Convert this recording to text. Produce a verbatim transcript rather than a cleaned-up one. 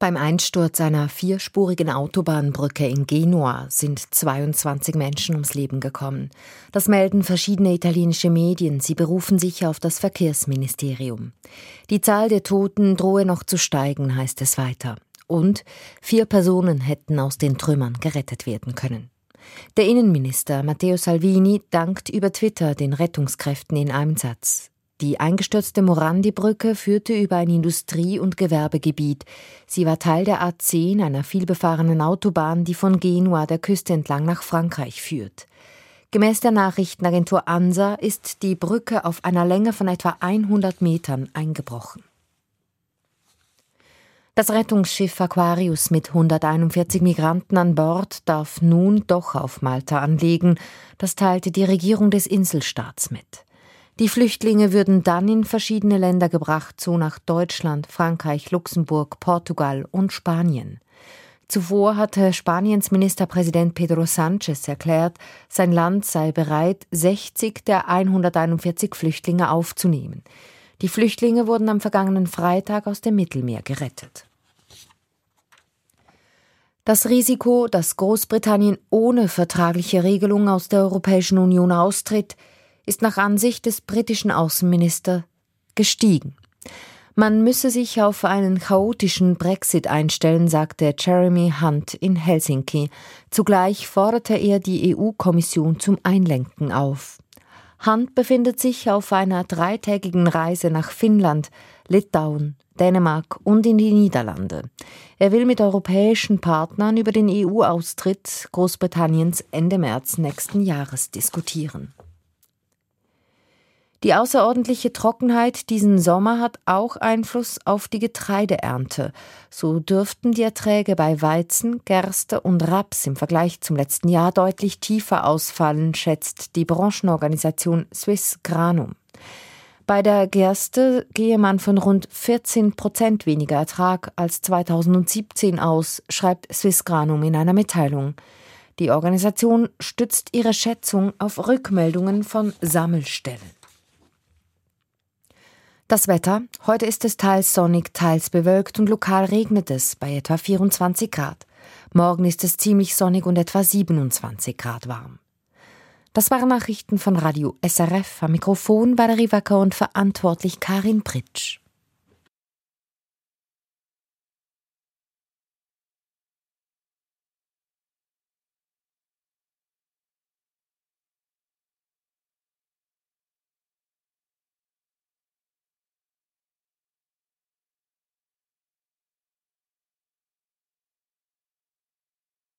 Beim Einsturz einer vierspurigen Autobahnbrücke in Genua sind zweiundzwanzig Menschen ums Leben gekommen. Das melden verschiedene italienische Medien. Sie berufen sich auf das Verkehrsministerium. Die Zahl der Toten drohe noch zu steigen, heißt es weiter. Und vier Personen hätten aus den Trümmern gerettet werden können. Der Innenminister Matteo Salvini dankt über Twitter den Rettungskräften in Einsatz. Die eingestürzte Morandi-Brücke führte über ein Industrie- und Gewerbegebiet. Sie war Teil der A zehn, einer vielbefahrenen Autobahn, die von Genua der Küste entlang nach Frankreich führt. Gemäß der Nachrichtenagentur ANSA ist die Brücke auf einer Länge von etwa hundert Metern eingebrochen. Das Rettungsschiff Aquarius mit hunderteinundvierzig Migranten an Bord darf nun doch auf Malta anlegen. Das teilte die Regierung des Inselstaats mit. Die Flüchtlinge würden dann in verschiedene Länder gebracht, so nach Deutschland, Frankreich, Luxemburg, Portugal und Spanien. Zuvor hatte Spaniens Ministerpräsident Pedro Sánchez erklärt, sein Land sei bereit, sechzig der hunderteinundvierzig Flüchtlinge aufzunehmen. Die Flüchtlinge wurden am vergangenen Freitag aus dem Mittelmeer gerettet. Das Risiko, dass Großbritannien ohne vertragliche Regelung aus der Europäischen Union austritt, ist nach Ansicht des britischen Außenministers gestiegen. Man müsse sich auf einen chaotischen Brexit einstellen, sagte Jeremy Hunt in Helsinki. Zugleich forderte er die E U-Kommission zum Einlenken auf. Hunt befindet sich auf einer dreitägigen Reise nach Finnland, Litauen, Dänemark und in die Niederlande. Er will mit europäischen Partnern über den E U-Austritt Großbritanniens Ende März nächsten Jahres diskutieren. Die außerordentliche Trockenheit diesen Sommer hat auch Einfluss auf die Getreideernte. So dürften die Erträge bei Weizen, Gerste und Raps im Vergleich zum letzten Jahr deutlich tiefer ausfallen, schätzt die Branchenorganisation Swissgranum. Bei der Gerste gehe man von rund vierzehn Prozent weniger Ertrag als zweitausendsiebzehn aus, schreibt Swissgranum in einer Mitteilung. Die Organisation stützt ihre Schätzung auf Rückmeldungen von Sammelstellen. Das Wetter. Heute ist es teils sonnig, teils bewölkt und lokal regnet es bei etwa vierundzwanzig Grad. Morgen ist es ziemlich sonnig und etwa siebenundzwanzig Grad warm. Das waren Nachrichten von Radio S R F. Am Mikrofon Valerie Wacker und verantwortlich Karin Pritsch.